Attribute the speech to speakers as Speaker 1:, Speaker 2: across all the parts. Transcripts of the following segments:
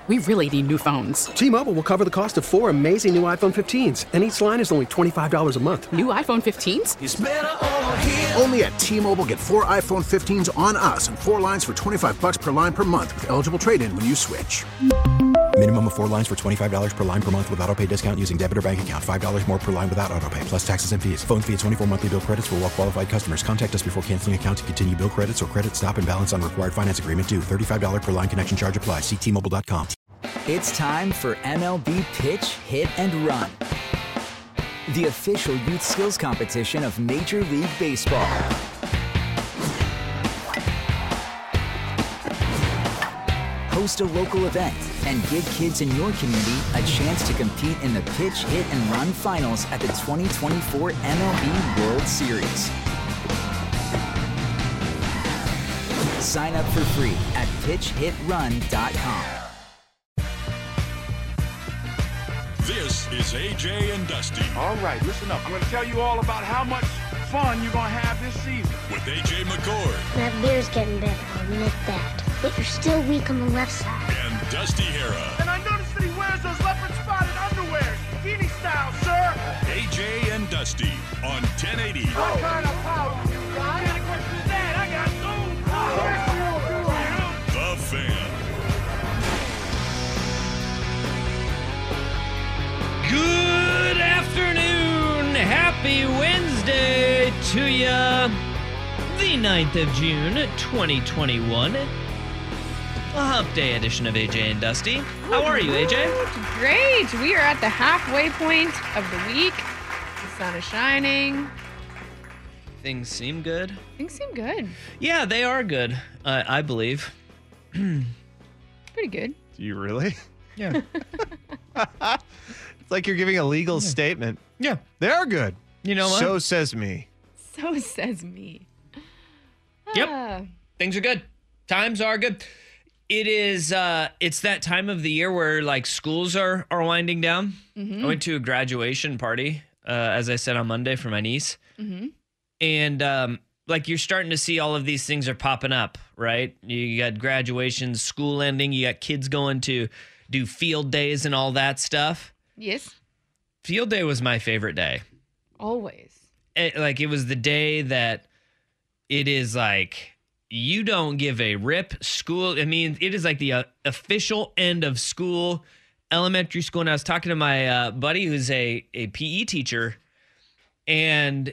Speaker 1: We really need new phones.
Speaker 2: T-Mobile will cover the cost of 4 amazing new iPhone 15s, and each line is only $25 a month.
Speaker 1: New iPhone 15s?
Speaker 3: It's better over here.
Speaker 4: Only at T-Mobile, get 4 iPhone 15s on us and 4 lines for $25 per line per month with eligible trade-in when you switch.
Speaker 5: Minimum of 4 lines for $25 per line per month with autopay discount using debit or bank account. $5 more per line without autopay, plus taxes and fees. Phone fee at 24 monthly bill credits for well-qualified customers. Contact us before canceling account to continue bill credits or credit stop and balance on required finance agreement due. $35 per line connection charge applies. See T-Mobile.com.
Speaker 6: It's time for MLB Pitch, Hit, and Run, the official youth skills competition of Major League Baseball. Host a local event and give kids in your community a chance to compete in the Pitch, Hit, and Run finals at the 2024 MLB World Series. Sign up for free at pitchhitrun.com.
Speaker 7: This is AJ and Dusty.
Speaker 8: All right, listen up. I'm going to tell you all about how much fun you're going to have this season.
Speaker 7: With AJ McCord.
Speaker 9: That beer's getting better, I'll admit that. But you're still weak on the left side.
Speaker 7: And Dusty Hera.
Speaker 8: And I noticed that he wears those leopard spotted underwear, bikini style, sir.
Speaker 7: AJ and Dusty on 1080.
Speaker 8: What kind of power you got? What kind of question is that? I got zoom power.
Speaker 7: The Fan.
Speaker 10: Good afternoon. Happy Wednesday to ya. The 9th of June, 2021. A hump day edition of AJ and Dusty. How are you, AJ?
Speaker 11: Great. We are at the halfway point of the week. The sun is shining.
Speaker 10: Things seem good.
Speaker 11: Things seem good.
Speaker 10: Yeah, they are good, I believe.
Speaker 11: Pretty good.
Speaker 12: Do you really?
Speaker 10: Yeah.
Speaker 12: It's like you're giving a legal statement.
Speaker 10: Yeah.
Speaker 12: They are good.
Speaker 10: You know what?
Speaker 12: So says me.
Speaker 11: So says me.
Speaker 10: Yep. Things are good. Times are good. It is, it's that time of the year where like schools are winding down.
Speaker 11: Mm-hmm.
Speaker 10: I went to a graduation party, as I said on Monday for my niece.
Speaker 11: Mm-hmm.
Speaker 10: And like you're starting to see all of these things are popping up, right? You got graduations, school ending, you got kids going to do field days and all that stuff.
Speaker 11: Yes.
Speaker 10: Field day was my favorite day.
Speaker 11: Always.
Speaker 10: It was the day that it is like, you don't give a rip. School, I mean, it is like the official end of school, elementary school. And I was talking to my buddy who's a PE teacher, and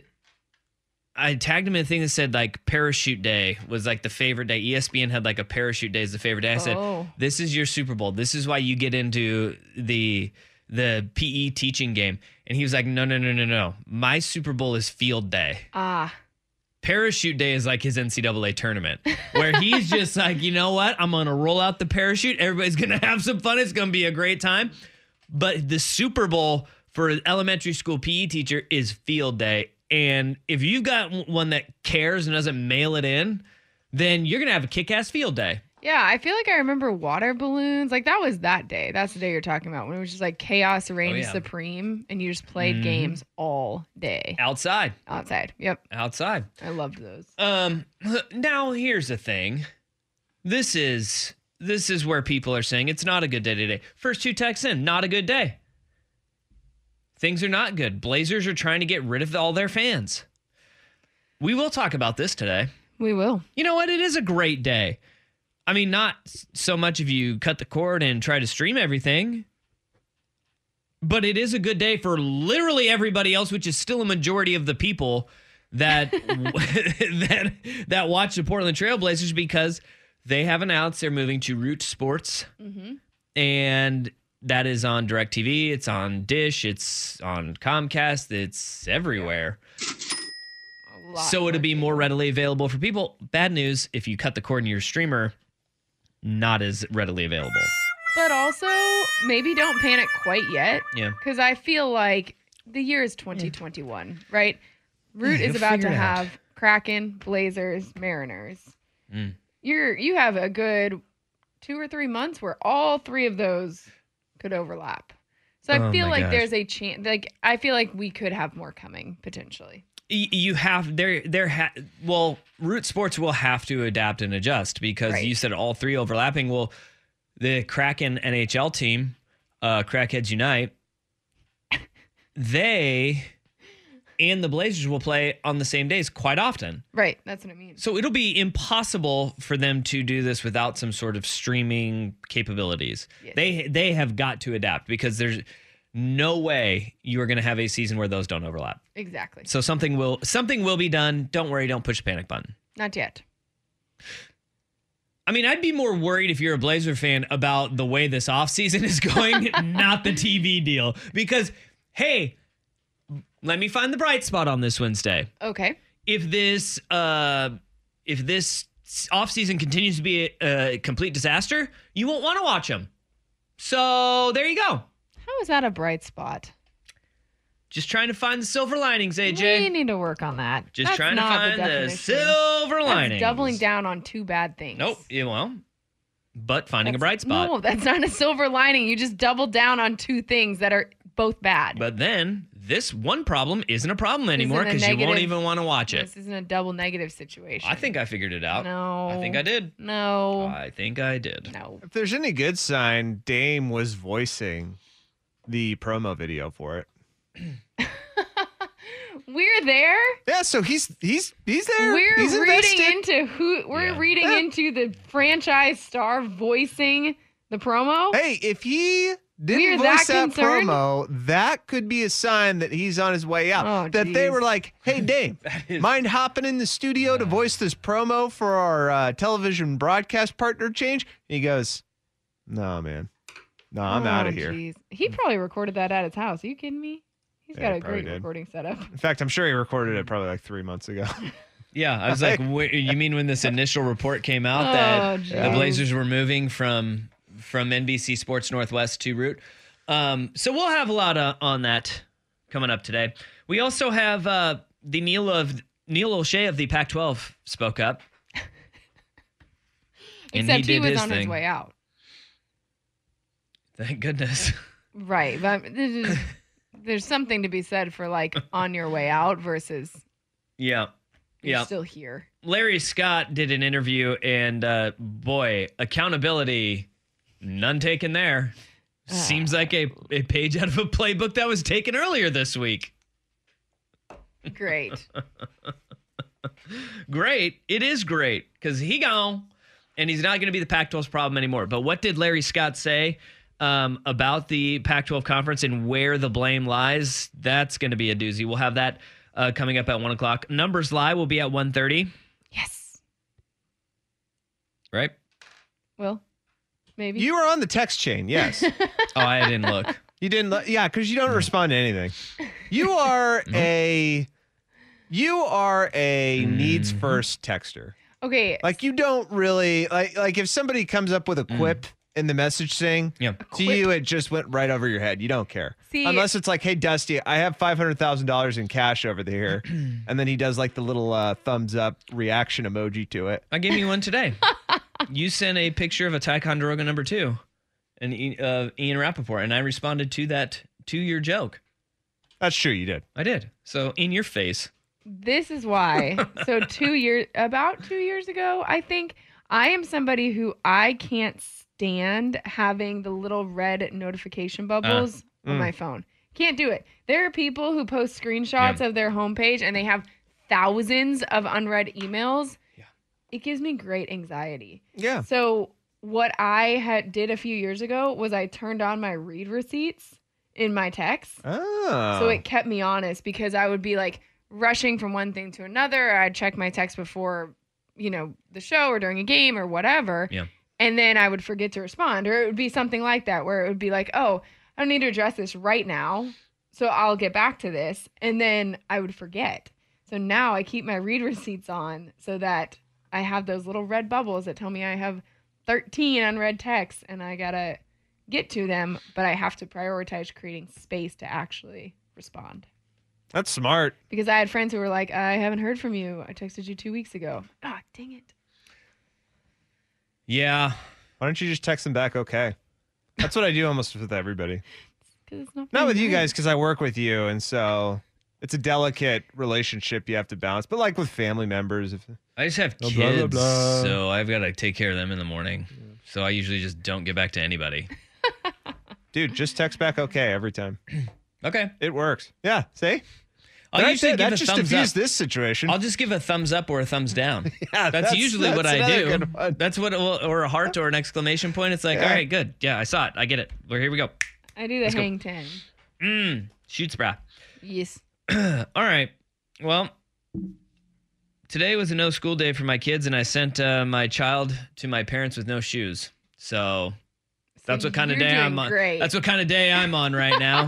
Speaker 10: I tagged him in a thing that said like parachute day was like the favorite day. ESPN had like a parachute day as the favorite day. I said, this is your Super Bowl. This is why you get into the PE teaching game. And he was like, no. My Super Bowl is field day. Parachute day is like his NCAA tournament where he's just like, you know what? I'm going to roll out the parachute. Everybody's going to have some fun. It's going to be a great time. But the Super Bowl for an elementary school PE teacher is field day. And if you've got one that cares and doesn't mail it in, then you're going to have a kick-ass field day.
Speaker 11: Yeah, I feel like I remember water balloons. Like that was that day. That's the day you're talking about when it was just like chaos reigned supreme and you just played games all day.
Speaker 10: Outside.
Speaker 11: Yep.
Speaker 10: Outside.
Speaker 11: I loved those.
Speaker 10: Now here's the thing. This is where people are saying it's not a good day today. First 2 texts in, not a good day. Things are not good. Blazers are trying to get rid of all their fans. We will talk about this today.
Speaker 11: We will.
Speaker 10: You know what? It is a great day. I mean, not so much if you cut the cord and try to stream everything, but it is a good day for literally everybody else, which is still a majority of the people that that watch the Portland Trail Blazers, because they have announced they're moving to Root Sports, and that is on DirecTV, it's on Dish, it's on Comcast, it's everywhere. So it'll be more readily available for people. Bad news, if you cut the cord in your streamer, not as readily available.
Speaker 11: But also, maybe don't panic quite yet.
Speaker 10: Yeah.
Speaker 11: Because I feel like the year is 2021, right? Root is about to have Kraken, Blazers, Mariners. You have a good 2 or 3 months where all 3 of those could overlap. So I feel like there's a chance. Like I feel like we could have more coming potentially.
Speaker 10: You have Root Sports will have to adapt and adjust because you said all 3 overlapping. Well, the Kraken NHL team, Crackheads Unite, they and the Blazers will play on the same days quite often.
Speaker 11: Right. That's what it means.
Speaker 10: So it'll be impossible for them to do this without some sort of streaming capabilities. Yes. They have got to adapt because there's no way you are going to have a season where those don't overlap.
Speaker 11: Exactly.
Speaker 10: So something will be done. Don't worry. Don't push the panic button.
Speaker 11: Not yet.
Speaker 10: I mean, I'd be more worried if you're a Blazer fan about the way this offseason is going, not the TV deal. Because, hey, let me find the bright spot on this Wednesday.
Speaker 11: Okay.
Speaker 10: If this offseason continues to be a complete disaster, you won't want to watch them. So there you go.
Speaker 11: How is that a bright spot?
Speaker 10: Just trying to find the silver linings, AJ.
Speaker 11: We need to work on that.
Speaker 10: Just
Speaker 11: That's
Speaker 10: trying to find the silver linings.
Speaker 11: Doubling down on two bad things.
Speaker 10: Nope. Yeah, well, but finding a bright spot.
Speaker 11: No, that's not a silver lining. You just double down on two things that are both bad.
Speaker 10: But then this one problem isn't a problem anymore because you won't even want to watch it.
Speaker 11: This isn't a double negative situation.
Speaker 10: I think I figured it out.
Speaker 11: No.
Speaker 10: I think I did.
Speaker 11: No.
Speaker 10: I think I did.
Speaker 11: No.
Speaker 12: If there's any good sign, Dame was voicing the promo video for it.
Speaker 11: We're there.
Speaker 12: Yeah, so he's there.
Speaker 11: We're
Speaker 12: he's
Speaker 11: reading
Speaker 12: invested.
Speaker 11: into who we're reading into the franchise star voicing the promo.
Speaker 12: Hey, if he didn't voice that promo, that could be a sign that he's on his way out.
Speaker 11: Oh,
Speaker 12: that they were like, hey, Dame, mind hopping in the studio to voice this promo for our television broadcast partner change? And he goes, no, man. No, I'm out of here.
Speaker 11: Geez. He probably recorded that at his house. Are you kidding me? He's got a great recording setup.
Speaker 12: In fact, I'm sure he recorded it probably like 3 months ago.
Speaker 10: Yeah, I was like, you mean when this initial report came out that the Blazers were moving from NBC Sports Northwest to Root? So we'll have a lot on that coming up today. We also have the Neil O'Shea of the Pac-12 spoke up.
Speaker 11: Except he was on his way out.
Speaker 10: Thank goodness.
Speaker 11: Right. But there's something to be said for like on your way out versus you're still here.
Speaker 10: Larry Scott did an interview and boy, accountability, none taken there. Seems like a page out of a playbook that was taken earlier this week.
Speaker 11: Great.
Speaker 10: Great. It is great because he gone and he's not going to be the Pac-12's problem anymore. But what did Larry Scott say about the Pac-12 conference and where the blame lies? That's going to be a doozy. We'll have that coming up at 1 o'clock. Numbers Lie will be at 1:30.
Speaker 11: Yes.
Speaker 10: Right?
Speaker 11: Well, maybe.
Speaker 12: You were on the text chain, yes.
Speaker 10: Oh, I didn't look.
Speaker 12: You didn't look? Yeah, because you don't respond to anything. You are a needs first texter.
Speaker 11: Okay.
Speaker 12: Like you don't really like if somebody comes up with a quip in the message thing, to you it just went right over your head. You don't care.
Speaker 11: See,
Speaker 12: unless it's like, hey Dusty, I have $500,000 in cash over there, and then he does like the little thumbs up reaction emoji to it.
Speaker 10: I gave you one today. You sent a picture of a Ticonderoga number 2 and Ian Rappaport, and I responded to your joke.
Speaker 12: That's true, you did.
Speaker 10: I did. So in your face.
Speaker 11: This is why. So about 2 years ago, I think I am somebody who I can't stand having the little red notification bubbles on my phone. Can't do it. There are people who post screenshots of their homepage and they have thousands of unread emails. Yeah. It gives me great anxiety.
Speaker 12: Yeah.
Speaker 11: So what I did a few years ago was I turned on my read receipts in my texts.
Speaker 12: Oh.
Speaker 11: So it kept me honest because I would be like rushing from one thing to another. I'd check my text before, the show or during a game or whatever.
Speaker 10: Yeah.
Speaker 11: And then I would forget to respond, or it would be something like that where it would be like, oh, I don't need to address this right now, so I'll get back to this. And then I would forget. So now I keep my read receipts on so that I have those little red bubbles that tell me I have 13 unread texts and I got to get to them, but I have to prioritize creating space to actually respond.
Speaker 12: That's smart.
Speaker 11: Because I had friends who were like, I haven't heard from you. I texted you 2 weeks ago. Ah, dang it.
Speaker 10: Yeah.
Speaker 12: Why don't you just text them back okay? That's what I do almost with everybody.
Speaker 11: It's not
Speaker 12: with you guys because I work with you, and so it's a delicate relationship you have to balance. But like with family members.
Speaker 10: I just have kids, so I've got to take care of them in the morning. So I usually just don't get back to anybody.
Speaker 12: Dude, just text back okay every time.
Speaker 10: Okay.
Speaker 12: It works. Yeah, see?
Speaker 10: I'll usually give a
Speaker 12: just
Speaker 10: thumbs
Speaker 12: diffused
Speaker 10: up.
Speaker 12: this situation.
Speaker 10: I'll just give a thumbs up or a thumbs down.
Speaker 12: Yeah,
Speaker 10: that's usually what I
Speaker 12: another
Speaker 10: do.
Speaker 12: good one.
Speaker 10: That's what, or a heart or an exclamation point. It's like, all right, good. Yeah, I saw it. I get it. Well, here we go.
Speaker 11: I do the hang 10.
Speaker 10: Shoots bra.
Speaker 11: Yes.
Speaker 10: All right. Well, today was a no school day for my kids, and I sent my child to my parents with no shoes. So that's what kind of day I'm on.
Speaker 11: Great.
Speaker 10: That's what kind of day I'm on right now.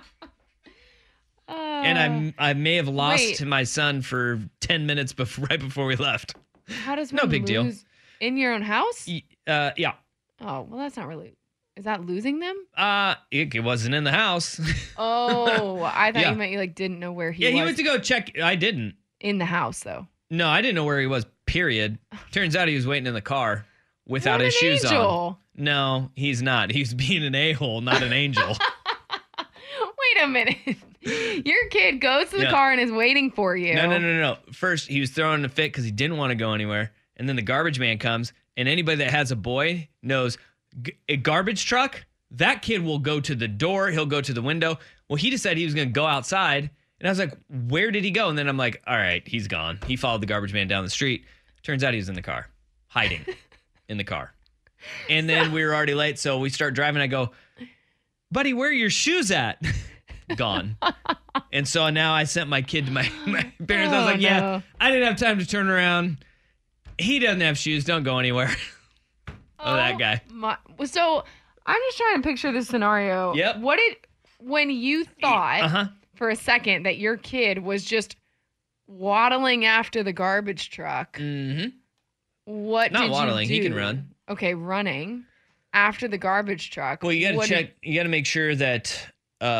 Speaker 10: And I may have lost my son for 10 minutes right before we left.
Speaker 11: How does
Speaker 10: no
Speaker 11: one
Speaker 10: big deal.
Speaker 11: In your own house?
Speaker 10: Yeah.
Speaker 11: Oh, well, that's not really. Is that losing them?
Speaker 10: It wasn't in the house.
Speaker 11: Oh, I thought you meant you didn't know where he was.
Speaker 10: Yeah, he went to go check. I didn't.
Speaker 11: In the house, though.
Speaker 10: No, I didn't know where he was, period. Turns out he was waiting in the car without
Speaker 11: What
Speaker 10: his
Speaker 11: an
Speaker 10: shoes
Speaker 11: angel.
Speaker 10: on. No, he's not. He's being an a-hole, not an angel.
Speaker 11: Wait a minute. Your kid goes to the car and is waiting for you.
Speaker 10: No. First, he was throwing a fit because he didn't want to go anywhere. And then the garbage man comes, and anybody that has a boy knows a garbage truck, that kid will go to the door. He'll go to the window. Well, he decided he was going to go outside. And I was like, where did he go? And then I'm like, all right, he's gone. He followed the garbage man down the street. Turns out he was in the car, hiding in the car. And then we were already late, so we start driving. I go, buddy, where are your shoes at? Gone. And so now I sent my kid to my parents. I was like, yeah, I didn't have time to turn around. He doesn't have shoes. Don't go anywhere. That guy.
Speaker 11: So I'm just trying to picture this scenario.
Speaker 10: Yep.
Speaker 11: When you thought for a second that your kid was just waddling after the garbage truck.
Speaker 10: Mm-hmm.
Speaker 11: What
Speaker 10: Not
Speaker 11: did
Speaker 10: waddling.
Speaker 11: you do?
Speaker 10: He can run.
Speaker 11: Okay, running after the garbage truck.
Speaker 10: Well, you got to check. You got to make sure that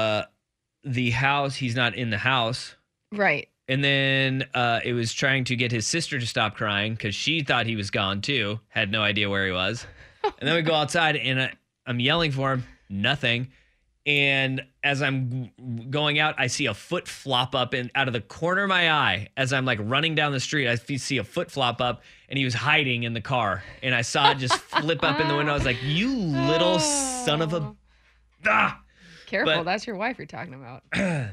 Speaker 10: the house, he's not in the house.
Speaker 11: Right.
Speaker 10: And then it was trying to get his sister to stop crying because she thought he was gone too. Had no idea where he was. And then we go outside and I'm yelling for him. Nothing. And as I'm going out, I see a foot flop up out of the corner of my eye. As I'm running down the street, I see a foot flop up and he was hiding in the car. And I saw it just flip up in the window. I was like, you little son of a... Ah!
Speaker 11: Careful, that's your wife you're talking about.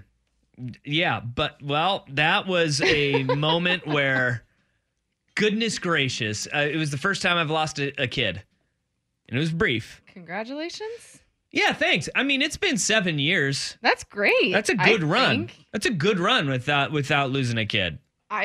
Speaker 10: Yeah, but, that was a moment where, goodness gracious, it was the first time I've lost a kid. And it was brief.
Speaker 11: Congratulations.
Speaker 10: Yeah, thanks. I mean, it's been 7 years.
Speaker 11: That's great.
Speaker 10: That's a good run. That's a good run without losing a kid.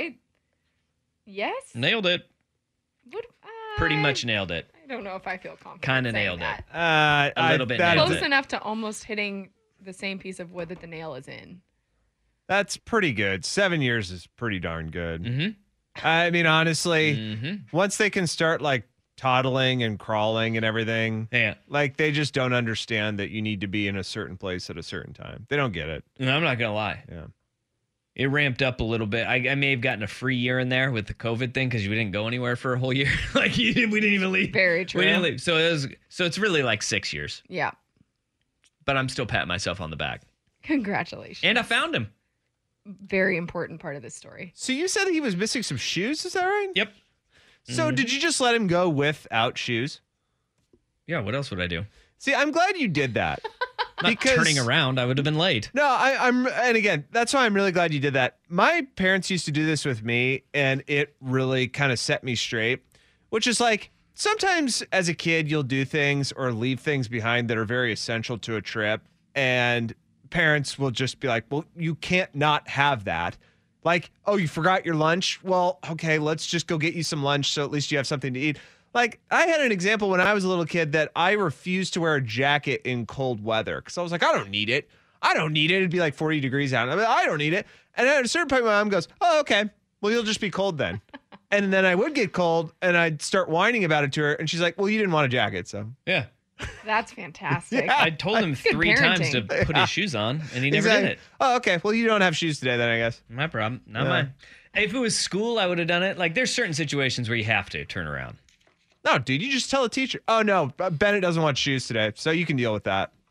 Speaker 11: Yes?
Speaker 10: Nailed it. Pretty much nailed it.
Speaker 11: I don't know if I feel confident.
Speaker 10: Kind of nailed it.
Speaker 12: A
Speaker 10: little bit nailed
Speaker 11: Close
Speaker 10: it.
Speaker 11: enough to almost hitting the same piece of wood that the nail is in.
Speaker 12: That's pretty good. 7 years is pretty darn good.
Speaker 10: Mm-hmm.
Speaker 12: I mean, honestly, once they can start toddling and crawling and everything, they just don't understand that you need to be in a certain place at a certain time. They don't get it.
Speaker 10: No, I'm not gonna lie.
Speaker 12: Yeah,
Speaker 10: it ramped up a little bit. I may have gotten a free year in there with the COVID thing because we didn't go anywhere for a whole year. We didn't even leave.
Speaker 11: Very true.
Speaker 10: We didn't leave. So it's really 6 years.
Speaker 11: Yeah.
Speaker 10: But I'm still patting myself on the back.
Speaker 11: Congratulations.
Speaker 10: And I found him.
Speaker 11: Very important part of this story.
Speaker 12: So you said he was missing some shoes, is that right?
Speaker 10: Yep.
Speaker 12: So did you just let him go without shoes?
Speaker 10: Yeah, what else would I do?
Speaker 12: See, I'm glad you did that.
Speaker 10: Not turning around, I would have been late.
Speaker 12: No, and again, that's why I'm really glad you did that. My parents used to do this with me, and it really kind of set me straight, which is sometimes as a kid, you'll do things or leave things behind that are very essential to a trip, and parents will just be like, well, you can't not have that. Oh, you forgot your lunch? Well, okay, let's just go get you some lunch so at least you have something to eat. I had an example when I was a little kid that I refused to wear a jacket in cold weather because I was like, I don't need it. It'd be 40 degrees out. I don't need it. And at a certain point, my mom goes, oh, okay, well, you'll just be cold then. And then I would get cold and I'd start whining about it to her. And she's like, well, you didn't want a jacket, so.
Speaker 10: Yeah.
Speaker 11: That's fantastic.
Speaker 10: I told him 3 times to put his shoes on, and he never did it.
Speaker 12: Oh, okay. Well, you don't have shoes today then, I guess.
Speaker 10: My problem. Not mine. If it was school, I would have done it. There's certain situations where you have to turn around.
Speaker 12: No, dude, you just tell a teacher. Oh, no, Bennett doesn't want shoes today, so you can deal with that.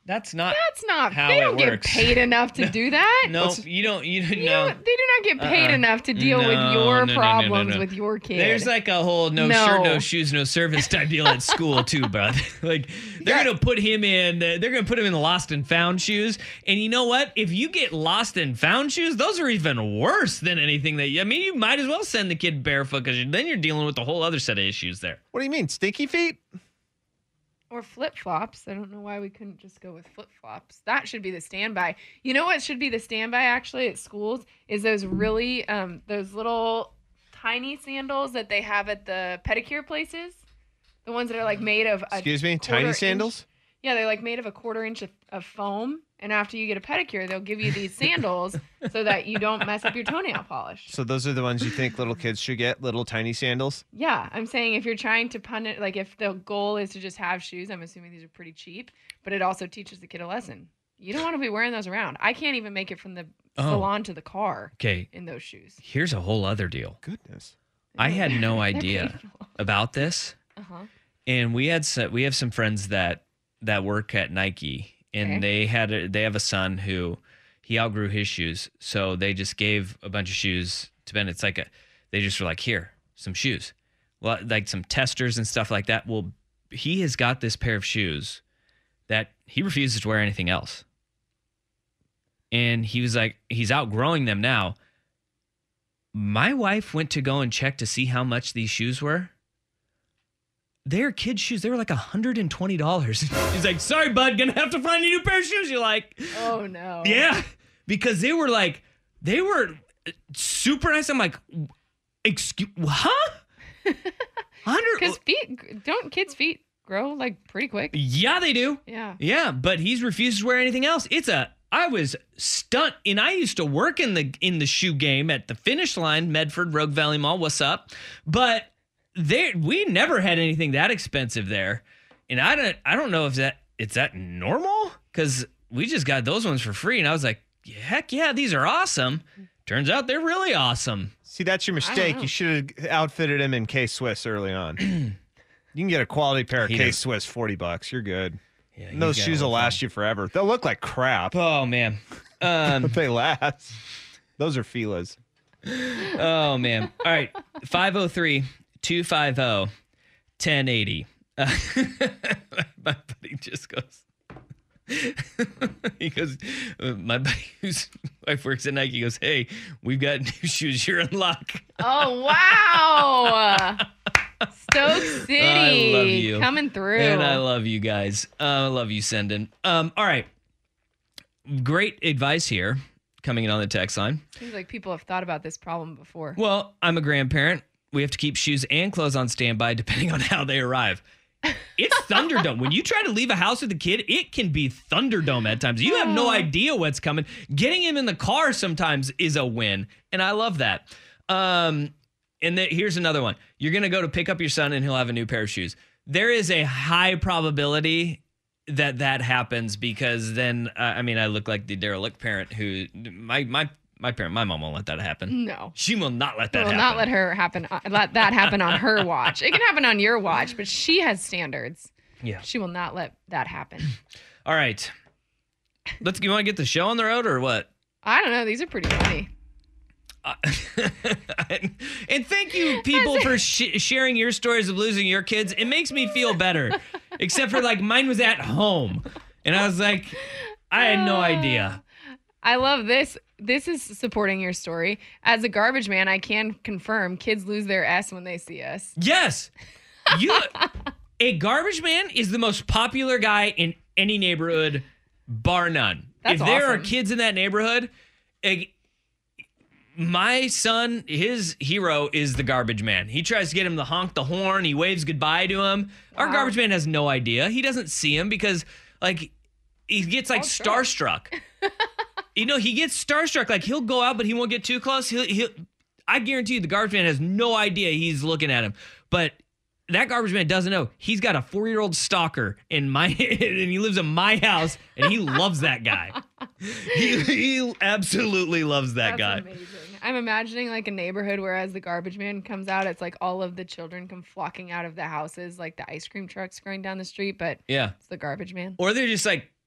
Speaker 10: That's not how
Speaker 11: they don't
Speaker 10: it
Speaker 11: get
Speaker 10: works.
Speaker 11: paid enough to do that.
Speaker 10: No, you don't.
Speaker 11: They do not get paid enough to deal with your problems with your kid.
Speaker 10: There's like a whole no shirt, no shoes, no service type deal at school too, bro. Like they're gonna put him in. They're gonna put him in the lost and found shoes. And you know what? If you get lost and found shoes, those are even worse than anything that. You might as well send the kid barefoot because then you're dealing with a whole other set of issues there.
Speaker 12: What do you mean, stinky feet?
Speaker 11: Or flip-flops. I don't know why we couldn't just go with flip-flops. That should be the standby. You know what should be the standby actually at schools is those really those little tiny sandals that they have at the pedicure places. The ones that are like made of
Speaker 12: Excuse me, tiny sandals?
Speaker 11: Yeah, they're like made of a 1/4 inch of foam. And after you get a pedicure, they'll give you these sandals so that you don't mess up your toenail polish.
Speaker 12: So those are the ones you think little kids should get, little tiny sandals?
Speaker 11: Yeah, I'm saying if you're trying to punish, like if the goal is to just have shoes, I'm assuming these are pretty cheap, but it also teaches the kid a lesson. You don't want to be wearing those around. I can't even make it from the salon to the car in those shoes.
Speaker 10: Here's a whole other deal.
Speaker 12: Goodness.
Speaker 10: I had no idea about this.
Speaker 11: Uh-huh.
Speaker 10: And we have some friends that work at Nike. And they have a son who he outgrew his shoes, so they just gave a bunch of shoes to Ben. It's like they just were like, here, some shoes, well, like some testers and stuff like that. Well, he has got this pair of shoes that he refuses to wear anything else, and he was like, he's outgrowing them now. My wife went to go and check to see how much these shoes were. They're kids' shoes. They were like $120. He's like, sorry, bud, gonna have to find a new pair of shoes you like.
Speaker 11: Oh, no.
Speaker 10: Yeah, because they were super nice. I'm like, excuse, huh?
Speaker 11: Because don't kids' feet grow like pretty quick?
Speaker 10: Yeah, they do.
Speaker 11: Yeah.
Speaker 10: Yeah, but he's refused to wear anything else. I was stunned, and I used to work in the shoe game at the Finish Line, Medford, Rogue Valley Mall. What's up? But we never had anything that expensive there, and I don't know if it's that normal because we just got those ones for free, and I was like, heck yeah, these are awesome. Turns out they're really awesome.
Speaker 12: See, that's your mistake. You should have outfitted him in K-Swiss early on. You can get a quality pair of K-Swiss, $40. You're good. Yeah, and those shoes will last you forever. They'll look like crap.
Speaker 10: Oh man,
Speaker 12: but they last. Those are Fila's.
Speaker 10: Oh man. All right, 503-250-1080. My buddy just goes. He goes, my buddy whose wife works at Nike goes, hey, we've got new shoes. You're in luck.
Speaker 11: Oh, wow. Stoke City.
Speaker 10: I love you.
Speaker 11: Coming through.
Speaker 10: And I love you guys. I love you, Sendin. All right. Great advice here coming in on the text line.
Speaker 11: Seems like people have thought about this problem before.
Speaker 10: Well, I'm a grandparent. We have to keep shoes and clothes on standby depending on how they arrive. It's Thunderdome. When you try to leave a house with a kid, it can be Thunderdome at times. You have no idea what's coming. Getting him in the car sometimes is a win, and I love that. Here's another one. You're going to go to pick up your son, and he'll have a new pair of shoes. There is a high probability that happens because then, I look like the derelict parent who my mom won't let that happen.
Speaker 11: No.
Speaker 10: She will not let that happen.
Speaker 11: Will not let that happen on her watch. It can happen on your watch, but she has standards.
Speaker 10: Yeah.
Speaker 11: She will not let that happen.
Speaker 10: All right. You want to get the show on the road or what?
Speaker 11: I don't know. These are pretty funny.
Speaker 10: And thank you, people, for sharing your stories of losing your kids. It makes me feel better. Except for, mine was at home. And I was like, I had no idea.
Speaker 11: I love this. This is supporting your story. As a garbage man, I can confirm kids lose their S when they see us.
Speaker 10: Yes. A garbage man is the most popular guy in any neighborhood, bar none.
Speaker 11: That's
Speaker 10: if there
Speaker 11: awesome.
Speaker 10: are kids in that neighborhood, my son, his hero is the garbage man. He tries to get him to honk the horn. He waves goodbye to him. Wow. Our garbage man has no idea. He doesn't see him because, he gets starstruck. He gets starstruck. He'll go out, but he won't get too close. I guarantee you the garbage man has no idea he's looking at him. But that garbage man doesn't know. He's got a 4-year-old stalker and he lives in my house, and he loves that guy. He absolutely loves that guy.
Speaker 11: That's amazing. I'm imagining a neighborhood where as the garbage man comes out, it's all of the children come flocking out of the houses, like the ice cream trucks going down the street, but
Speaker 10: yeah,
Speaker 11: it's the garbage man.
Speaker 10: Or they're just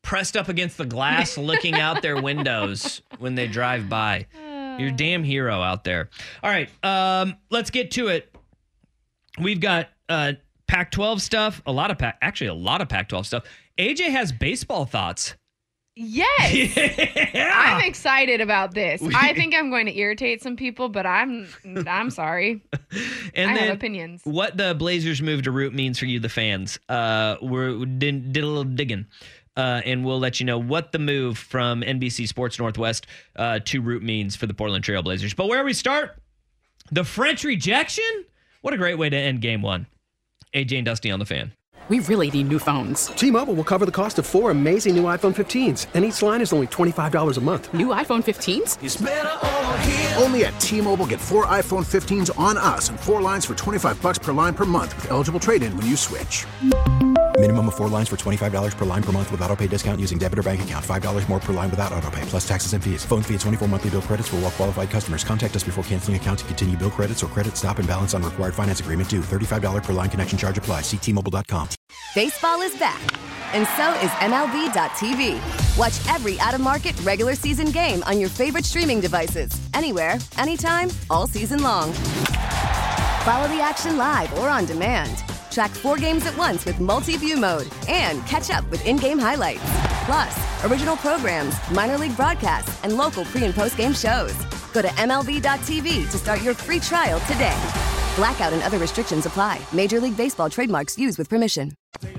Speaker 10: pressed up against the glass looking out their windows when they drive by. You're a damn hero out there. All right, let's get to it. We've got Pac-12 stuff, a lot of Pac-12 stuff. AJ has baseball thoughts.
Speaker 11: Yes.
Speaker 10: Yeah.
Speaker 11: I'm excited about this. I think I'm going to irritate some people, but I'm sorry.
Speaker 10: And
Speaker 11: I
Speaker 10: then
Speaker 11: have opinions.
Speaker 10: What the Blazers move to Root means for you, the fans. We did a little digging. And we'll let you know what the move from NBC Sports Northwest to Root means for the Portland Trail Blazers. But where we start, the French rejection? What a great way to end game one. AJ and Dusty on the Fan.
Speaker 1: We really need new phones.
Speaker 2: T-Mobile will cover the cost of 4 amazing new iPhone 15s, and each line is only $25 a month.
Speaker 1: New iPhone 15s?
Speaker 4: It's better over here. Only at T-Mobile, get 4 iPhone 15s on us and 4 lines for $25 per line per month with eligible trade-in when you switch.
Speaker 5: Minimum of 4 lines for $25 per line per month with autopay discount using debit or bank account. $5 more per line without autopay, plus taxes and fees. Phone fee at 24 monthly bill credits for well-qualified customers. Contact us before canceling account to continue bill credits or credit stop and balance on required finance agreement due. $35 per line connection charge applies. See T-Mobile.com.
Speaker 3: Baseball is back, and so is MLB.tv. Watch every out-of-market regular season game on your favorite streaming devices. Anywhere, anytime, all season long. Follow the action live or on demand. Track 4 games at once with multi-view mode and catch up with in-game highlights. Plus, original programs, minor league broadcasts, and local pre- and post-game shows. Go to MLB.tv to start your free trial today. Blackout and other restrictions apply. Major League Baseball trademarks used with permission.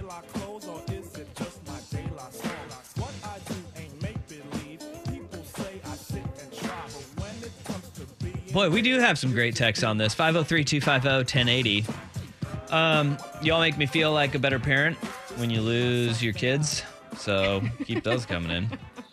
Speaker 10: Boy, we do have some great texts on this. 503-250-1080. Y'all make me feel like a better parent when you lose your kids. So keep those coming in.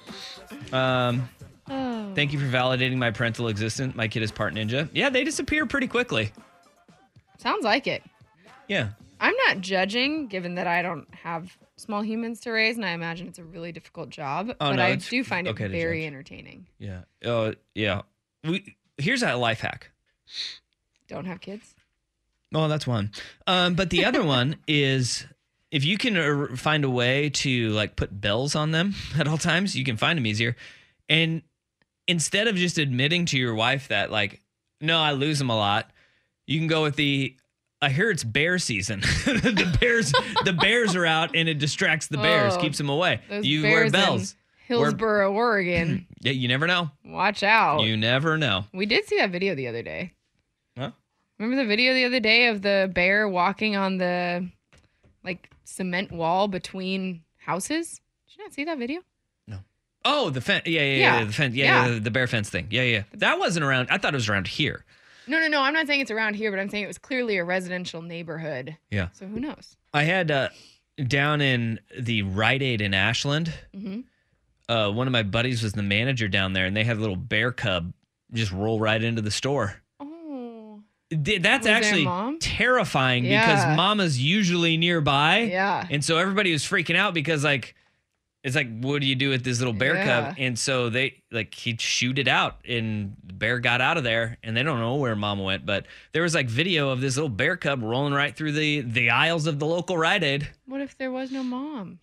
Speaker 10: Thank you for validating my parental existence. My kid is part ninja. Yeah, they disappear pretty quickly.
Speaker 11: Sounds like it.
Speaker 10: Yeah.
Speaker 11: I'm not judging, given that I don't have small humans to raise, and I imagine it's a really difficult job. But I do find it very entertaining.
Speaker 10: Yeah. Yeah. Here's a life hack.
Speaker 11: Don't have kids.
Speaker 10: Oh, that's one. But the other one is if you can find a way to like put bells on them at all times, you can find them easier. And instead of just admitting to your wife that like, no, I lose them a lot, you can go with I hear it's bear season. the bears are out and it distracts the bears, keeps them away. You wear bells.
Speaker 11: Hillsboro, Oregon.
Speaker 10: Yeah, you never know.
Speaker 11: Watch out.
Speaker 10: You never know.
Speaker 11: We did see that video the other day.
Speaker 10: Huh?
Speaker 11: Remember the video the other day of the bear walking on the like cement wall between houses? Did you not see that video?
Speaker 10: No. Oh, the fence. Yeah. The fence. Yeah, the bear fence thing. Yeah. That wasn't around. I thought it was around here.
Speaker 11: No. I'm not saying it's around here, but I'm saying it was clearly a residential neighborhood.
Speaker 10: Yeah.
Speaker 11: So who knows?
Speaker 10: I had down in the Rite Aid in Ashland.
Speaker 11: Mm-hmm.
Speaker 10: One of my buddies was the manager down there, and they had a little bear cub just roll right into the store.
Speaker 11: Oh.
Speaker 10: That's actually terrifying because mama's usually nearby.
Speaker 11: Yeah.
Speaker 10: And so everybody was freaking out because it's like, what do you do with this little bear cub? And so he'd shoot it out and the bear got out of there and they don't know where mama went. But there was like video of this little bear cub rolling right through the aisles of the local Rite Aid.
Speaker 11: What if there was no mom?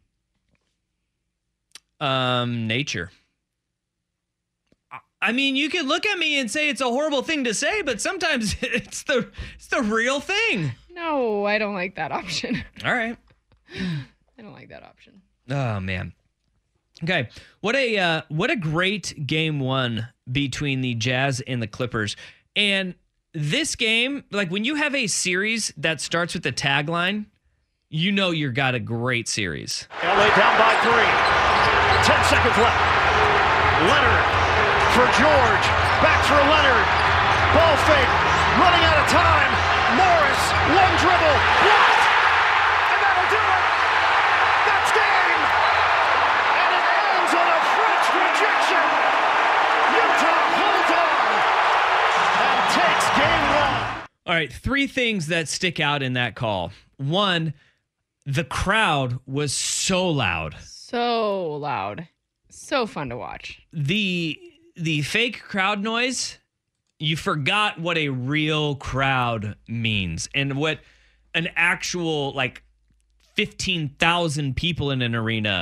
Speaker 10: Nature. I mean, you could look at me and say it's a horrible thing to say, but sometimes it's the real thing.
Speaker 11: No, I don't like that option.
Speaker 10: All right.
Speaker 11: I don't like that option.
Speaker 10: Oh man. Okay. What a great game one between the Jazz and the Clippers. And this game, like when you have a series that starts with the tagline, you know you've got a great series.
Speaker 8: LA down by 3. 10 seconds left. Leonard for George. Back for Leonard. Ball fake. Running out of time. Morris. One dribble. Blocked. And that'll do it. That's game. And it ends on a French rejection. Utah holds on and takes game one.
Speaker 10: All right. 3 things that stick out in that call. 1, the crowd was so loud.
Speaker 11: So loud. So fun to watch.
Speaker 10: The fake crowd noise, you forgot what a real crowd means and what an actual like 15,000 people in an arena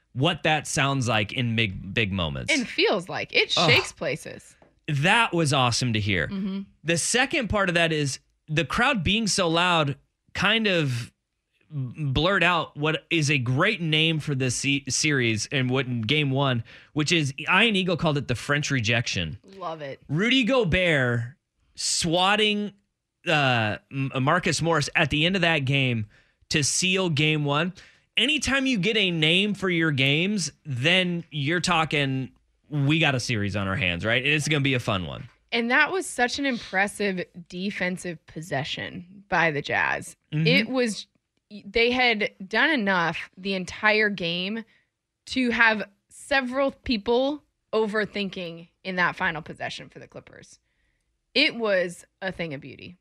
Speaker 10: what that sounds like in big moments.
Speaker 11: And feels like. It shakes places.
Speaker 10: That was awesome to hear.
Speaker 11: Mm-hmm.
Speaker 10: The second part of that is the crowd being so loud kind of blurred out what is a great name for this series and what Game 1, which is Ian Eagle called it the French rejection.
Speaker 11: Love it.
Speaker 10: Rudy Gobert swatting Marcus Morris at the end of that game to seal Game 1. Anytime you get a name for your games, then you're talking, we got a series on our hands, right? And it's going to be a fun one.
Speaker 11: And that was such an impressive defensive possession by the Jazz.
Speaker 10: Mm-hmm.
Speaker 11: They had done enough the entire game to have several people overthinking in that final possession for the Clippers. It was a thing of beauty.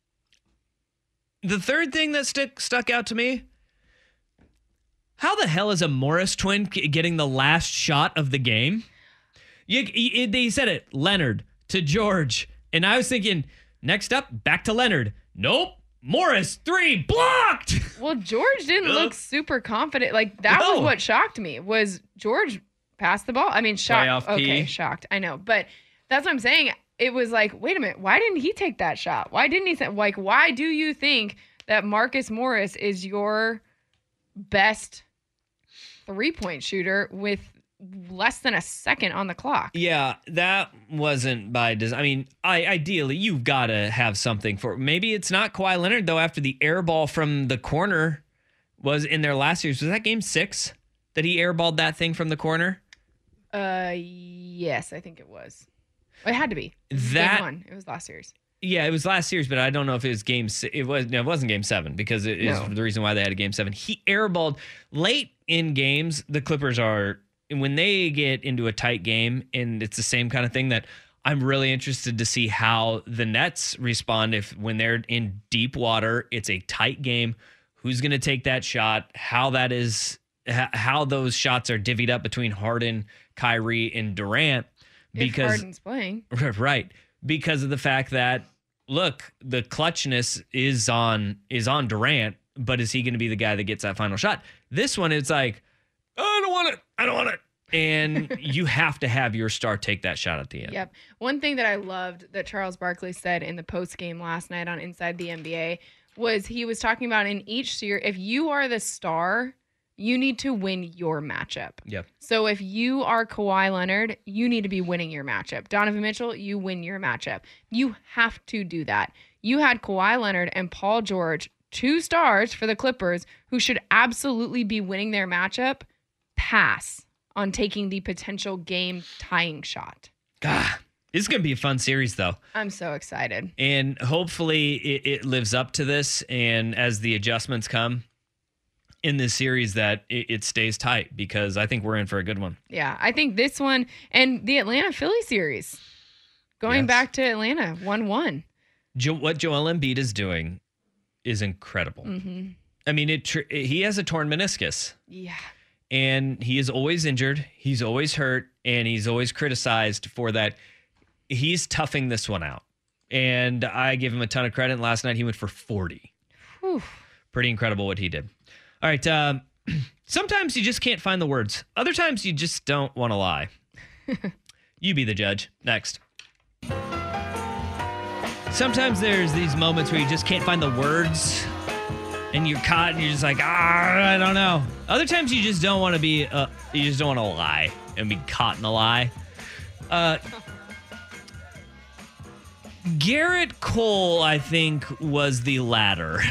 Speaker 10: The third thing that stuck out to me, how the hell is a Morris twin getting the last shot of the game? They said it, Leonard to George. And I was thinking, next up, back to Leonard. Nope. Morris, 3, blocked.
Speaker 11: Well, George didn't look super confident. Like, that was what shocked me, was George passed the ball. I mean, shocked. Okay, shocked. I know. But that's what I'm saying. It was like, wait a minute. Why didn't he take that shot? Why didn't he? Like, why do you think that Marcus Morris is your best three-point shooter with less than a second on the clock?
Speaker 10: Yeah, that wasn't by design. I mean, ideally, you've got to have something for. Maybe it's not Kawhi Leonard, though, after the air ball from the corner was in their last series. Was that Game 6 that he airballed that thing from the corner?
Speaker 11: Yes, I think it was. It had to be.
Speaker 10: Game
Speaker 11: 1. It was last series.
Speaker 10: Yeah, it was last series, but I don't know if it was Game 6. It wasn't Game 7 because it is the reason why they had a Game 7. He airballed late in games. The Clippers are, when they get into a tight game, and it's the same kind of thing that I'm really interested to see how the Nets respond when they're in deep water. It's a tight game. Who's going to take that shot? How those shots are divvied up between Harden, Kyrie, and Durant.
Speaker 11: Because if Harden's playing.
Speaker 10: Right. Because of the fact that, look, the clutchness is on Durant, but is he going to be the guy that gets that final shot? This one, it's like, I don't want it. And you have to have your star take that shot at the end.
Speaker 11: Yep. One thing that I loved that Charles Barkley said in the post game last night on Inside the NBA was he was talking about in each series, if you are the star, you need to win your matchup.
Speaker 10: Yep.
Speaker 11: So if you are Kawhi Leonard, you need to be winning your matchup. Donovan Mitchell, you win your matchup. You have to do that. You had Kawhi Leonard and Paul George, 2 stars for the Clippers, who should absolutely be winning their matchup, pass on taking the potential game-tying shot.
Speaker 10: God, it's going to be a fun series, though.
Speaker 11: I'm so excited.
Speaker 10: And hopefully it lives up to this, and as the adjustments come in this series, that it stays tight, because I think we're in for a good one.
Speaker 11: Yeah, I think this one and the Atlanta-Philly series, going back to Atlanta, 1-1.
Speaker 10: What Joel Embiid is doing is incredible.
Speaker 11: Mm-hmm.
Speaker 10: I mean, he has a torn meniscus.
Speaker 11: Yeah.
Speaker 10: And he is always injured. He's always hurt, and he's always criticized for that. He's toughing this one out. And I give him a ton of credit. Last night, he went for 40.
Speaker 11: Whew.
Speaker 10: Pretty incredible what he did. All right. Sometimes you just can't find the words. Other times you just don't want to lie. You be the judge. Next. Sometimes there's these moments where you just can't find the words, and you're caught, and you're just like, I don't know. Other times you just don't want to be, you just don't want to lie and be caught in a lie. Garrett Cole, I think, was the latter.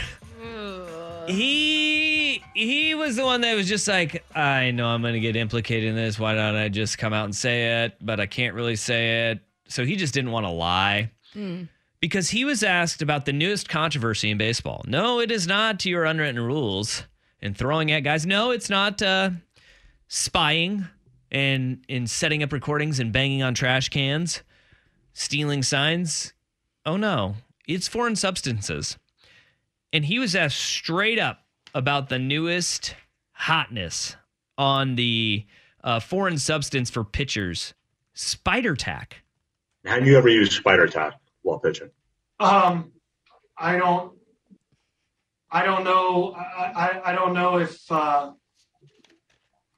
Speaker 10: He was the one that was just like, I know I'm going to get implicated in this. Why don't I just come out and say it? But I can't really say it. So he just didn't want to lie. Because he was asked about the newest controversy in baseball. No, it is not your unwritten rules and throwing at guys. No, it's not spying and setting up recordings and banging on trash cans, stealing signs. Oh, no, it's foreign substances. And he was asked straight up about the newest hotness on the foreign substance for pitchers, Spider Tack.
Speaker 13: Have you ever used Spider Tack while pitching?
Speaker 14: I don't know. I don't know if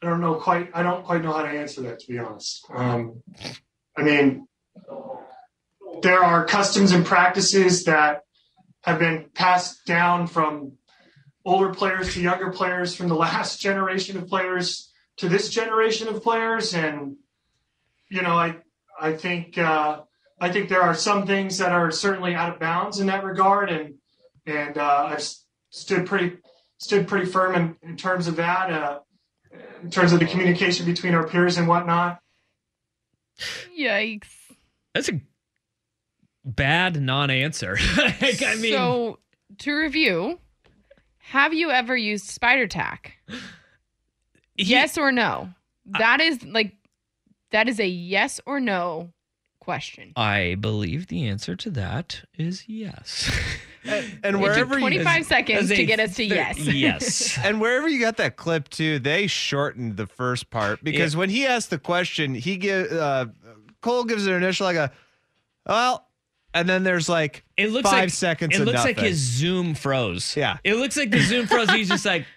Speaker 14: don't quite know how to answer that, to be honest. I mean, there are customs and practices that have been passed down from older players to younger players, from the last generation of players to this generation of players. And, you know, I think there are some things that are certainly out of bounds in that regard. And I've stood pretty firm in terms of that, in terms of the communication between our peers and whatnot.
Speaker 11: Yikes.
Speaker 10: That's a bad non-answer. I mean,
Speaker 11: so to review, have you ever used spider tack? Yes or no? That is a yes or no question.
Speaker 10: I believe the answer to that is yes.
Speaker 12: And wherever
Speaker 11: 25 seconds to get us to yes.
Speaker 10: Yes.
Speaker 12: And wherever you got that clip too, they shortened the first part because when he asked the question, Cole gives an initial and then there's like
Speaker 10: it looks
Speaker 12: 5 seconds.
Speaker 10: It
Speaker 12: of
Speaker 10: looks
Speaker 12: nothing.
Speaker 10: like his Zoom froze.
Speaker 12: Yeah.
Speaker 10: It looks like the Zoom froze. He's just like,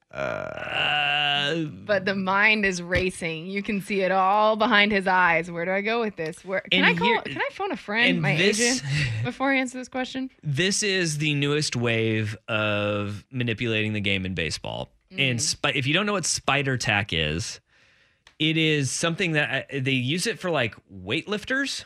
Speaker 11: But the mind is racing. You can see it all behind his eyes. Where do I go with this? Can I phone a friend, my agent, before I answer this question?
Speaker 10: This is the newest wave of manipulating the game in baseball. And if you don't know what spider tack is, it is something that they use it for like weightlifters.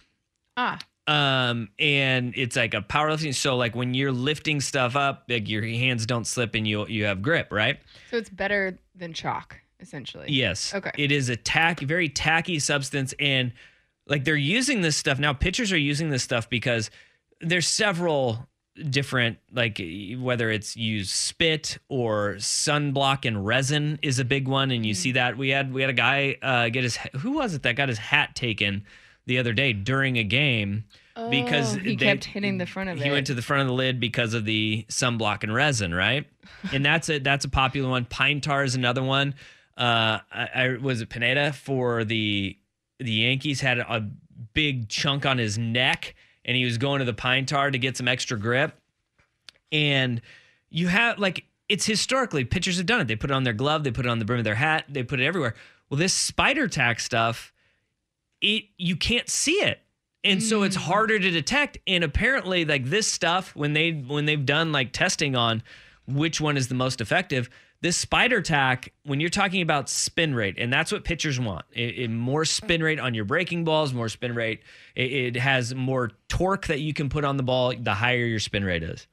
Speaker 10: And it's like a powerlifting. So like when you're lifting stuff up, like your hands don't slip and you have grip, right?
Speaker 11: So it's better than chalk, essentially.
Speaker 10: Yes.
Speaker 11: Okay.
Speaker 10: It is a very tacky substance, and like they're using this stuff now. Pitchers are using this stuff because there's several different, like whether it's use spit or sunblock and resin is a big one, and you see that we had a guy who was it that got his hat taken the other day during a game because
Speaker 11: he kept hitting the front of it.
Speaker 10: He went to the front of the lid because of the sunblock and resin, right? And that's a popular one. Pine tar is another one. Was it Pineda for the Yankees had a big chunk on his neck, and he was going to the pine tar to get some extra grip. And you have it's historically pitchers have done it. They put it on their glove, they put it on the brim of their hat, they put it everywhere. Well, this spider tack stuff, you can't see it. And so it's harder to detect. And apparently like this stuff, when they've done like testing on which one is the most effective, this spider tack, when you're talking about spin rate, and that's what pitchers want, more spin rate on your breaking balls, more spin rate. It has more torque that you can put on the ball, the higher your spin rate is.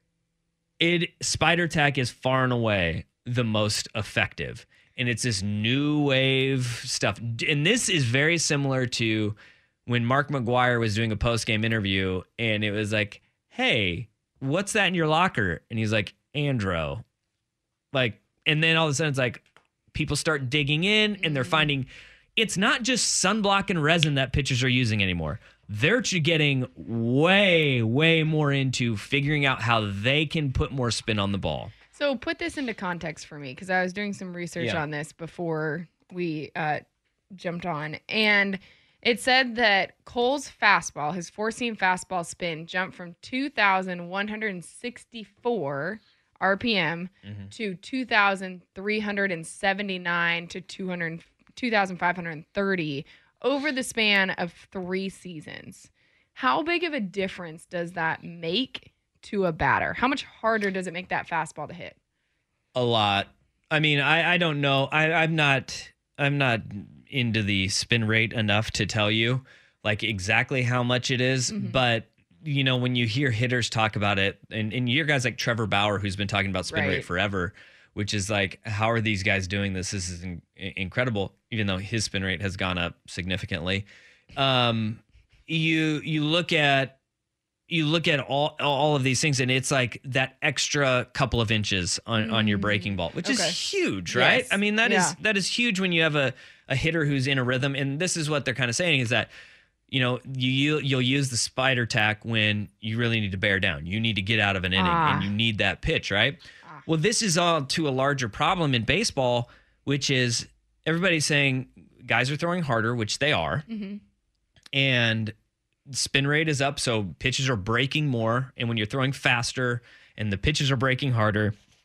Speaker 10: Spider tack is far and away the most effective. And it's this new wave stuff. And this is very similar to when Mark McGwire was doing a post-game interview, and it was like, hey, what's that in your locker? And he's like, Andro. And then all of a sudden it's like people start digging in and they're finding it's not just sunblock and resin that pitchers are using anymore. They're getting way, way more into figuring out how they can put more spin on the ball.
Speaker 11: So put this into context for me, because I was doing some research on this before we jumped on. And it said that Cole's fastball, his four-seam fastball spin, jumped from 2,164 RPM to 2,379 to 2,530 over the span of 3 seasons. How big of a difference does that make to a batter? How much harder does it make that fastball to hit?
Speaker 10: A lot. I mean, I don't know. I'm not into the spin rate enough to tell you like exactly how much it is, but you know, when you hear hitters talk about it, and you hear guys like Trevor Bauer, who's been talking about spin rate forever, which is like, how are these guys doing this? This is incredible, even though his spin rate has gone up significantly. You look at all of these things, and it's like that extra couple of inches on your breaking ball, which is huge, right?
Speaker 11: Yes.
Speaker 10: I mean, that is huge when you have a hitter who's in a rhythm. And this is what they're kind of saying is that, you know, you'll use the spider tack when you really need to bear down. You need to get out of an inning and you need that pitch, right? Well, this is all to a larger problem in baseball, which is everybody's saying guys are throwing harder, which they are. And spin rate is up, so pitches are breaking more. And when you're throwing faster and the pitches are breaking harder,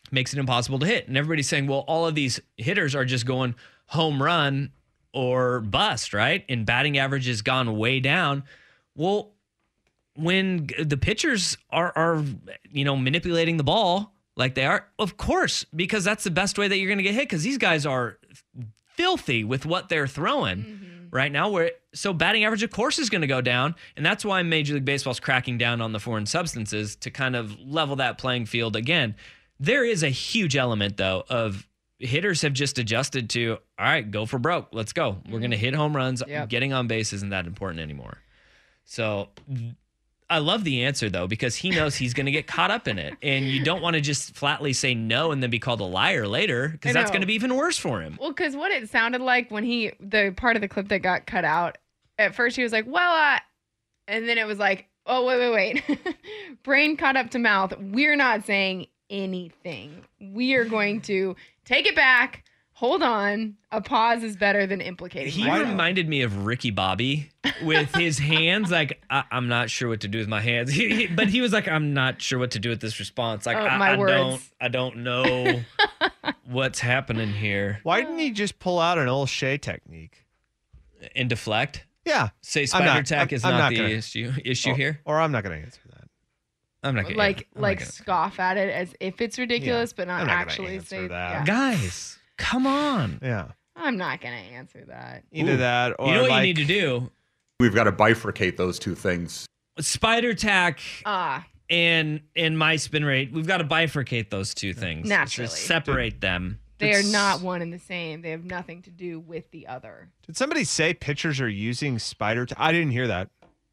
Speaker 10: makes it impossible to hit. And everybody's saying, well, all of these hitters are just going home run or bust, right? And batting average has gone way down. Well, when the pitchers are manipulating the ball like they are, of course, because that's the best way that you're going to get hit, because these guys are filthy with what they're throwing right now. So batting average, of course, is going to go down. And that's why Major League Baseball is cracking down on the foreign substances to kind of level that playing field again. There is a huge element, though, of hitters have just adjusted to, all right, go for broke. Let's go. We're going to hit home runs.
Speaker 11: Yep.
Speaker 10: Getting on base isn't that important anymore. So I love the answer, though, because he knows he's going to get caught up in it. And you don't want to just flatly say no and then be called a liar later, because that's going to be even worse for him.
Speaker 11: Well, because what it sounded like when the part of the clip that got cut out, at first he was like, and then it was like, oh, wait. Brain caught up to mouth. We're not saying anything. We are going to take it back. Hold on. A pause is better than implicating.
Speaker 10: He reminded me of Ricky Bobby with his hands. Like, I'm not sure what to do with my hands. But he was like, I'm not sure what to do with this response. Like, I don't know what's happening here.
Speaker 12: Why didn't he just pull out an old Shea technique
Speaker 10: and deflect?
Speaker 12: Yeah.
Speaker 10: Say spider tack is not the issue here.
Speaker 12: Or I'm not going to answer that.
Speaker 10: I'm not going
Speaker 11: to scoff at it as if it's ridiculous, but not actually say
Speaker 12: that.
Speaker 11: Yeah.
Speaker 10: Guys, come on.
Speaker 12: Yeah.
Speaker 11: I'm not going to answer that.
Speaker 12: Either that or
Speaker 10: you know what you need to do?
Speaker 15: We've got to bifurcate those two things.
Speaker 10: Spider tack and my spin rate. We've got to bifurcate those two things.
Speaker 11: Naturally.
Speaker 10: Just separate them.
Speaker 11: They are not one and the same. They have nothing to do with the other.
Speaker 12: Did somebody say pitchers are using spider tack? I didn't hear that.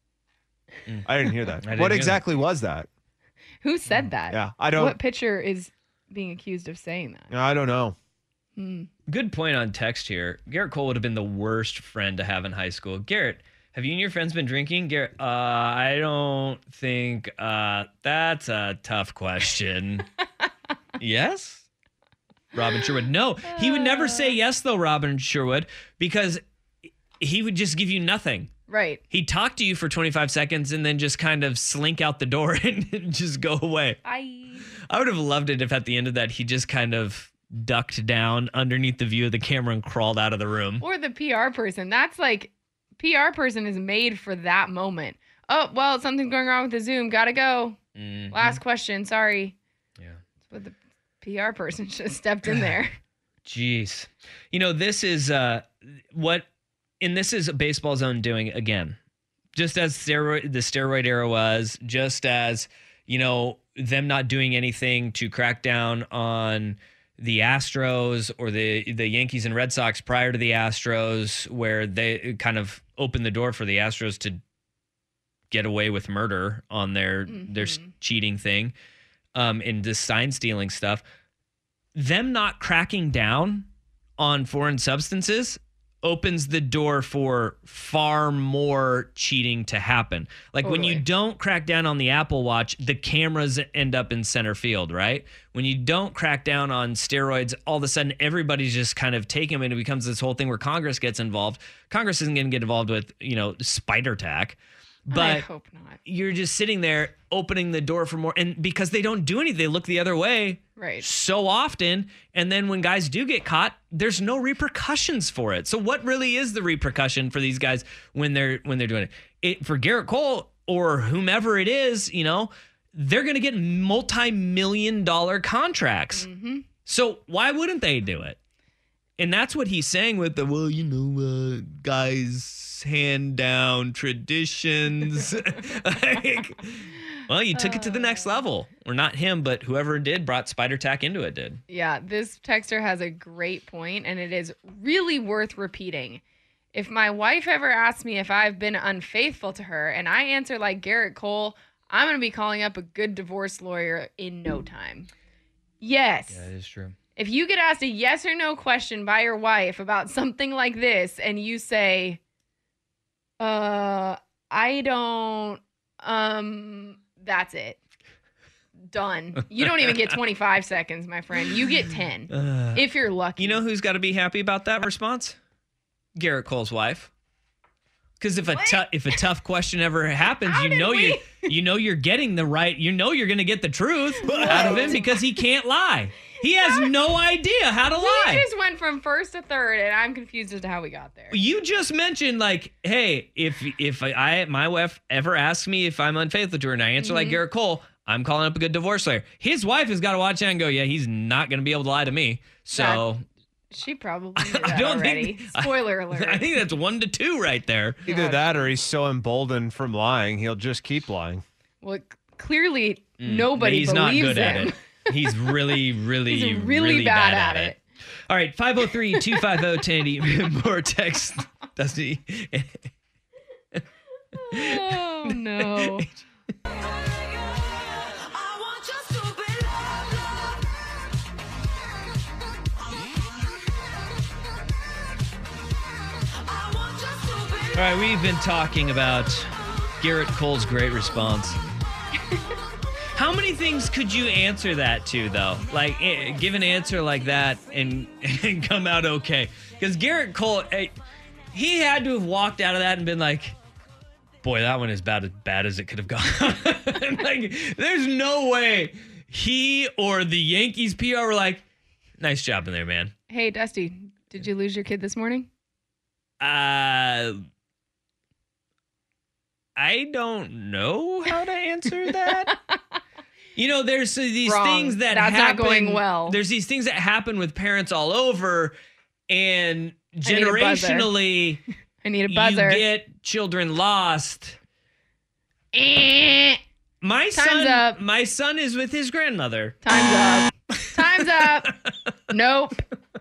Speaker 12: I didn't hear that. What exactly was that?
Speaker 11: Who said that?
Speaker 12: Yeah, I don't.
Speaker 11: What pitcher is being accused of saying that?
Speaker 12: I don't know.
Speaker 10: Good point on text here. Garrett Cole would have been the worst friend to have in high school. Garrett, have you and your friends been drinking? Garrett, I don't think that's a tough question. Yes? Robin Sherwood. No, he would never say yes, though, Robin Sherwood, because he would just give you nothing.
Speaker 11: Right.
Speaker 10: He'd talk to you for 25 seconds and then just kind of slink out the door and just go away. I would have loved it if at the end of that he just kind of ducked down underneath the view of the camera and crawled out of the room.
Speaker 11: Or the PR person. That's like, PR person is made for that moment. Oh, well, something's going wrong with the Zoom. Gotta go. Mm-hmm. Last question. Sorry. Yeah. But the PR person should have stepped in there.
Speaker 10: Jeez. This is and this is baseball's own doing again. Just as the steroid era was, just as, them not doing anything to crack down on the Astros or the Yankees and Red Sox prior to the Astros, where they kind of opened the door for the Astros to get away with murder on their cheating thing, and the sign stealing stuff. Them not cracking down on foreign substances opens the door for far more cheating to happen. Like when you don't crack down on the Apple Watch, the cameras end up in center field, right? When you don't crack down on steroids, all of a sudden everybody's just kind of taking them, and it becomes this whole thing where Congress gets involved. Congress isn't going to get involved with, spider tack. But
Speaker 11: I hope not.
Speaker 10: You're just sitting there opening the door for more. And because they don't do anything, they look the other way so often. And then when guys do get caught, there's no repercussions for it. So what really is the repercussion for these guys when they're doing it? For Garrett Cole or whomever it is, they're going to get multi-million-dollar contracts. Mm-hmm. So why wouldn't they do it? And that's what he's saying with the, guys hand down traditions. You took it to the next level. Or not him, but whoever did brought spider tack into it did.
Speaker 11: Yeah, this texter has a great point, and it is really worth repeating. If my wife ever asks me if I've been unfaithful to her and I answer like Garrett Cole, I'm going to be calling up a good divorce lawyer in no time. Yes.
Speaker 10: Yeah, that is true.
Speaker 11: If you get asked a yes or no question by your wife about something like this and you say, I don't, that's it. Done. You don't even get 25 seconds, my friend. You get 10 if you're lucky.
Speaker 10: You know who's got to be happy about that response? Garrett Cole's wife. Because if a tough question ever happens, you're getting the right, you're going to get the truth out of him because he can't lie. He has no idea how to lie.
Speaker 11: We just went from first to third, and I'm confused as to how we got there.
Speaker 10: You just mentioned, like, hey, if my wife ever asks me if I'm unfaithful to her and I answer like Garrett Cole, I'm calling up a good divorce lawyer. His wife has got to watch that and go, yeah, he's not going to be able to lie to me. So
Speaker 11: she probably knew that already. Spoiler alert.
Speaker 10: I think that's 1-2 right there.
Speaker 12: Either that or he's so emboldened from lying, he'll just keep lying.
Speaker 11: Well, clearly nobody
Speaker 10: he's
Speaker 11: believes
Speaker 10: not good
Speaker 11: him.
Speaker 10: at it. He's really,
Speaker 11: He's really bad at it.
Speaker 10: All right, 503-250-1080. More text. Dusty.
Speaker 11: Oh, no. All right, we've been talking about Garrett Cole's great response. How many things could you answer that to, though? Like, give an answer like that and come out okay. Because Garrett Cole, he had to have walked out of that and been like, boy, that one is bad as it could have gone. Like, there's no way he or the Yankees PR were like, nice job in there, man. Hey, Dusty, did you lose your kid this morning?
Speaker 10: I don't know how to answer that. You know, there's these
Speaker 11: Wrong.
Speaker 10: things that
Speaker 11: That's
Speaker 10: happen.
Speaker 11: not going well.
Speaker 10: There's these things that happen with parents all over, and generationally,
Speaker 11: I need a buzzer.
Speaker 10: You get children lost. My son is with his grandmother.
Speaker 11: Time's up. Nope.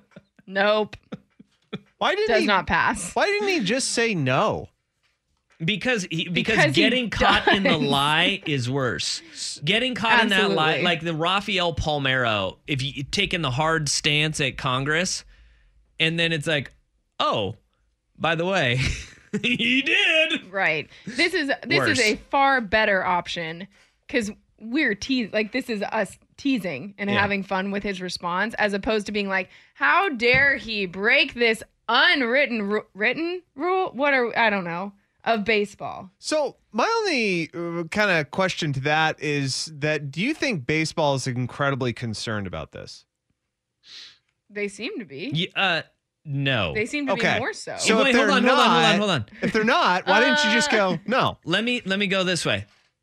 Speaker 12: Why didn't
Speaker 11: Does
Speaker 12: he
Speaker 11: not pass.
Speaker 12: Why didn't he just say no?
Speaker 10: Because getting caught in the lie is worse. Getting caught in that lie, like the Rafael Palmeiro, if you taking the hard stance at Congress, and then it's like, oh, by the way, he did.
Speaker 11: Right. This is a far better option because we're this is us teasing and having fun with his response, as opposed to being like, how dare he break this unwritten written rule? I don't know. Of baseball.
Speaker 12: So my only kind of question to that is that, do you think baseball is incredibly concerned about this?
Speaker 11: They seem to be.
Speaker 10: No.
Speaker 11: They seem to be more so.
Speaker 10: So wait, hold on.
Speaker 12: If they're not, why didn't you just go no?
Speaker 10: Let me go this way.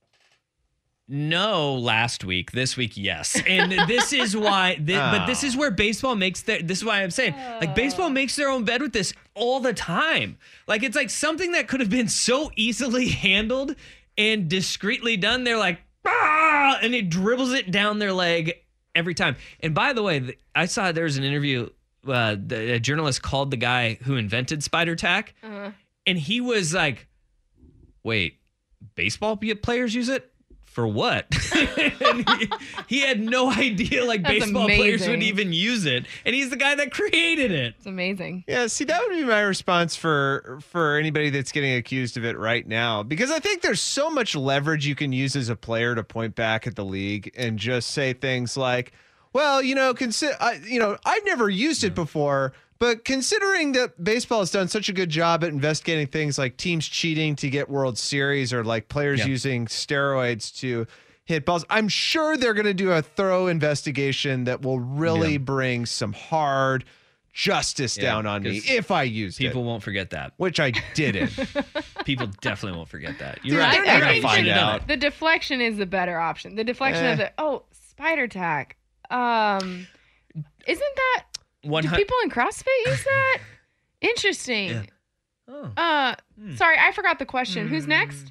Speaker 10: No, last week. This week, yes. And this is why. But this is where baseball makes this is why I'm saying, like, baseball makes their own bed with this all the time. Like, it's like something that could have been so easily handled and discreetly done. They're like, and it dribbles it down their leg every time. And by the way, I saw there was an interview. A journalist called the guy who invented Spider Tack, and he was like, "Wait, baseball players use it?" For what? he had no idea
Speaker 11: That's
Speaker 10: baseball players would
Speaker 11: amazing.
Speaker 10: even use it. And he's the guy that created it.
Speaker 11: It's amazing.
Speaker 12: Yeah, see, that would be my response for anybody that's getting accused of it right now. Because I think there's so much leverage you can use as a player to point back at the league and just say things like, well, I've never used it before, but considering that baseball has done such a good job at investigating things like teams cheating to get World Series or like players using steroids to hit balls, I'm sure they're going to do a thorough investigation that will really bring some hard justice down on me if I use it.
Speaker 10: People won't forget that.
Speaker 12: Which I didn't.
Speaker 10: People definitely won't forget that. You're
Speaker 12: Dude,
Speaker 10: right.
Speaker 12: they're not going to find out.
Speaker 11: The deflection is the better option. The deflection of Spider Tack. Isn't that... Do people in CrossFit use that? Interesting.
Speaker 10: Yeah.
Speaker 11: Sorry, I forgot the question. Who's next?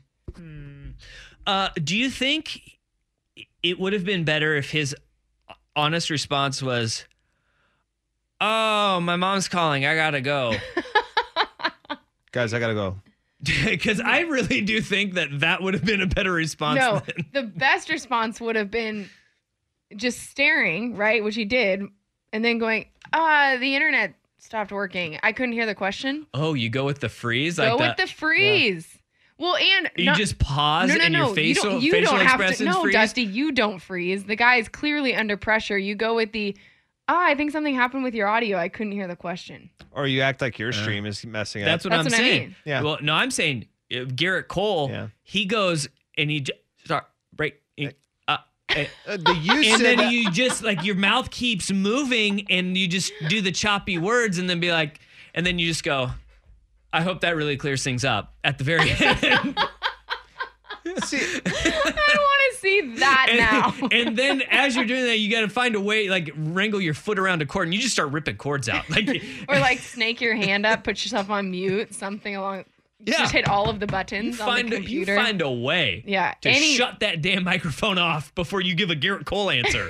Speaker 10: Do you think it would have been better if his honest response was, "Oh, my mom's calling. I gotta go."
Speaker 12: Guys, I gotta go.
Speaker 10: Because I really do think that would have been a better response.
Speaker 11: No, the best response would have been just staring, right, which he did, and then going, the internet stopped working. I couldn't hear the question.
Speaker 10: Oh, you go with the freeze?
Speaker 11: Go with the freeze. Yeah. Well, and
Speaker 10: you just pause and your facial expressions freeze?
Speaker 11: No, Dusty, you don't freeze. The guy is clearly under pressure. You go with the, I think something happened with your audio. I couldn't hear the question.
Speaker 12: Or you act like your stream is messing up.
Speaker 10: That's what I'm saying.
Speaker 11: I mean.
Speaker 12: Yeah.
Speaker 10: Well, no, I'm saying Garrett Cole, he goes and he start break.
Speaker 12: The use
Speaker 10: and then
Speaker 12: of-
Speaker 10: you just like your mouth keeps moving and you just do the choppy words and then be like, and then you just go, I hope that really clears things up at the very end.
Speaker 12: See,
Speaker 11: I don't want to see that now.
Speaker 10: And then as you're doing that, you got to find a way, like wrangle your foot around a cord and you just start ripping cords out. Like,
Speaker 11: or like snake your hand up, put yourself on mute, something along.
Speaker 10: Yeah.
Speaker 11: Just hit all of the buttons on the computer.
Speaker 10: You find a way to shut that damn microphone off before you give a Garrett Cole answer.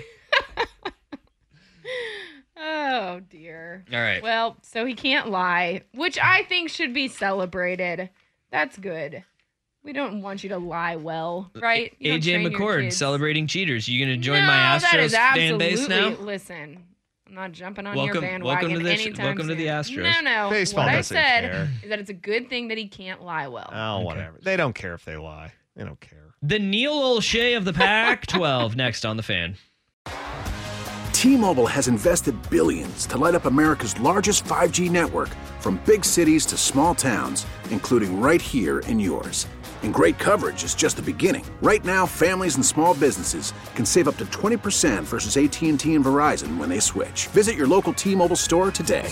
Speaker 11: Oh, dear.
Speaker 10: All right.
Speaker 11: Well, so he can't lie, which I think should be celebrated. That's good. We don't want you to lie well, right? You don't train
Speaker 10: AJ
Speaker 11: your
Speaker 10: McCord
Speaker 11: kids.
Speaker 10: celebrating cheaters. You going to join
Speaker 11: No,
Speaker 10: my
Speaker 11: that
Speaker 10: Astros
Speaker 11: is
Speaker 10: fan base
Speaker 11: absolutely-
Speaker 10: now?
Speaker 11: Listen, I'm not jumping on
Speaker 10: Welcome-
Speaker 11: your bandwagon
Speaker 10: welcome to this-
Speaker 11: anytime
Speaker 10: welcome to the
Speaker 11: soon.
Speaker 10: Astros.
Speaker 11: No.
Speaker 12: Baseball
Speaker 11: what I
Speaker 12: doesn't
Speaker 11: said
Speaker 12: care.
Speaker 11: is that it's a good thing that he can't lie well.
Speaker 12: Oh, whatever. They don't care if they lie. They don't care.
Speaker 10: The Neil Olshey of the Pac-12 next on the Fan.
Speaker 4: T-Mobile has invested billions to light up America's largest 5G network, from big cities to small towns, including right here in yours. And great coverage is just the beginning. Right now, families and small businesses can save up to 20% versus AT&T and Verizon when they switch. Visit your local T-Mobile store today.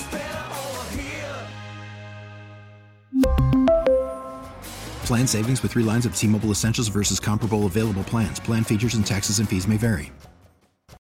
Speaker 5: Plan savings with 3 lines of T-Mobile Essentials versus comparable available plans. Plan features and taxes and fees may vary.